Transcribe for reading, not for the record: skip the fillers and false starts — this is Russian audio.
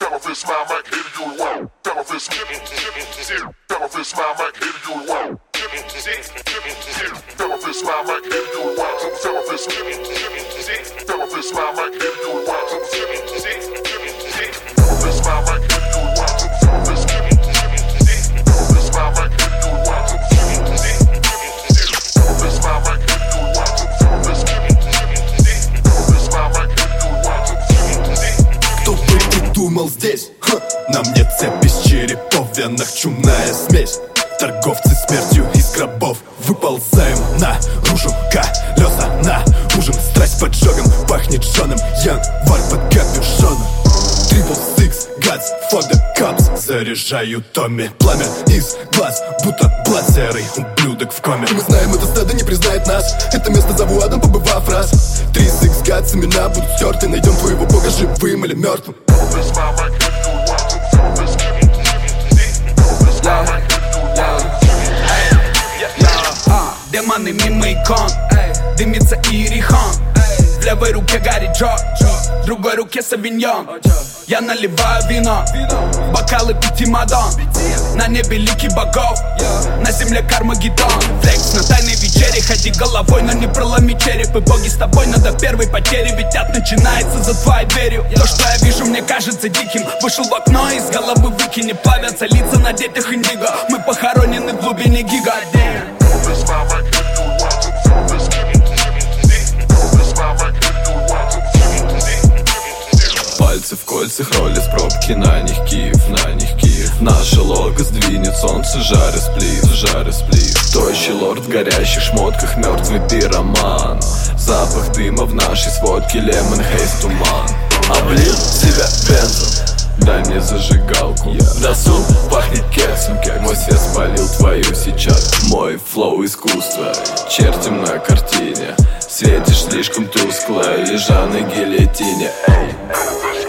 Got my fist smile, Mike, hit you wow. Got my fist smile, Mike, hit you wow. Got my fist smile, Mike, hit you wow. Got my fist smile, Mike, hit you wow. Got my fist smile, Mike, hit you wow. Кто бы ты думал здесь? На мне цепь из черепов, в венах чумная смесь. Торговцы смертью из гробов. Выползаем наружу, колеса на ужин. Страсть поджогом, пахнет жженым. Январь под капюшоном. Triple Six, Guts, fuck the cops. Заряжаю Томми. Пламя из глаз, будто блат. Серый ублюдок в коме. Мы знаем, это стадо не признает нас. Это место зову адом, побывав раз. 3-6 Guts, имена будут стерты. Найдем твоего бога живым или мертвым. Демоны мимо икон, дымится иерихон. В левой руке горит джо, в другой руке савиньон. Я наливаю вино, бокалы 5 мадон. На небе лики богов, на земле Кармагеддон. Флекс на тайной вечере, ходи головой, но не проломи череп. И боги с тобой, но до первой потери. Ведь ад начинается за твоей дверью. То, что я вижу, мне кажется диким. Вышел в окно, из головы выкини. Плавятся лица на детях индиго. Мы похоронены в глубине гига. Пальцы в кольцах, роли с пробки, на них Киев, на них Киев. Наше лого сдвинет солнце, жары сплит, жары сплит. Тощий лорд в горящих шмотках, мертвый пироман. Запах дыма в нашей сводке, лемон, хейс, туман. Облил себя бензом, дай мне зажигалку. Досуг пахнет кексом, мой свет спалил твою сейчас. Мой флоу искусства, чертим на картине. Светишь слишком тускло, лежа на гильотине. Эй.